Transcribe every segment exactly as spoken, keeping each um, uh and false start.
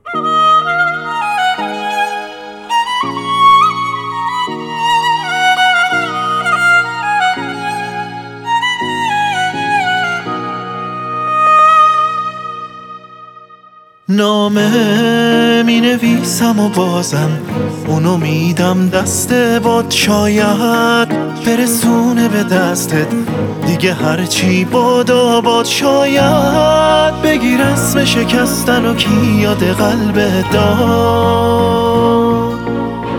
نامه می نویسم و بازم اونو میدم دست باد، شاید برسونه به دستت دیگه هرچی باد آباد. شاید بگیر اسم شکستن و کی یاد قلبت داد.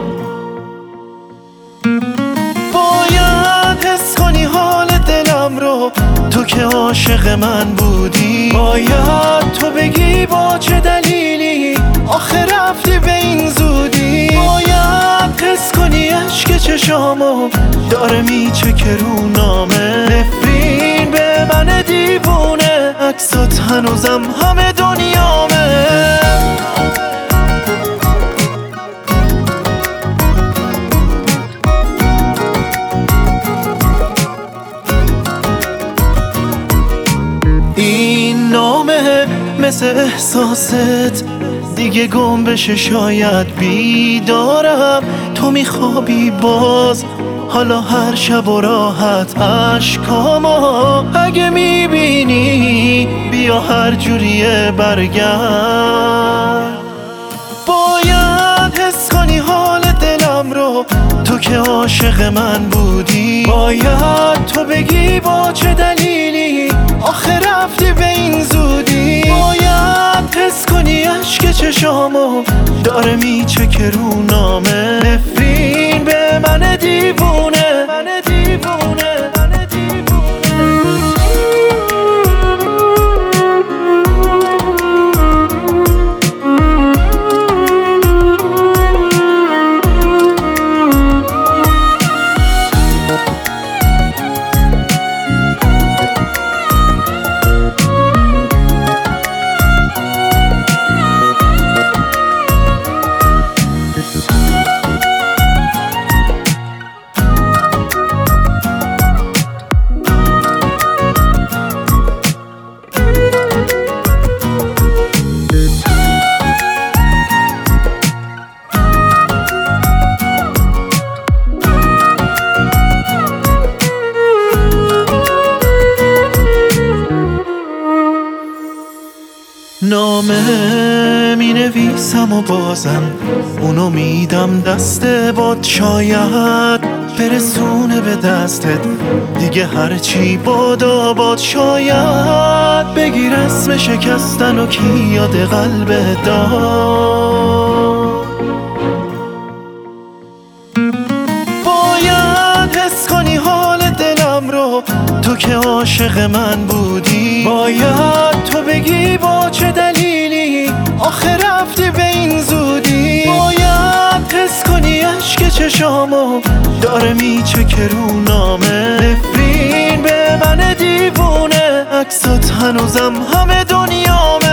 باید حس کنی حال دلم رو، تو که عاشق من بودی. باید تو بگی با چه دلیلی آخه رفتی به این زودی. باید حس کنی عشق چشامو داره میچکه رو نامه. نفرین به من دیوونه، عکسات هنوزم همه دنیامه. این نامه مثل احساست دیگه گم بشه، شاید بیدارم تو میخوابی باز. حالا هر شب و راحت عشقامو اگه میبینی بیا هر جوریه برگرد. باید حس کنی حال دلم رو، تو که عاشق من بودی. باید تو بگی با چه دلیلی آخه رفتی به این زودی. باید حس کنی عشق چشامو داره میچکه رو نامه. نفرین به من دیوونه، من دیوونه، من نامه می نویسم و بازم اونو میدم دست باد. شاید برسونه به دستت دیگه هرچی باد آباد. شاید بگیر اسم شکستن و کی یاد قلبت داد. باید حس کنی حال دلم رو، تو که عاشق من بودی. باید تو بگی با چه دلیلی آخه رفتی به این زودی. باید حس کنی عشق چشامو داره میچکه رو نامه. نفرین به من دیوونه، عکسات هنوزم همه دنیامه.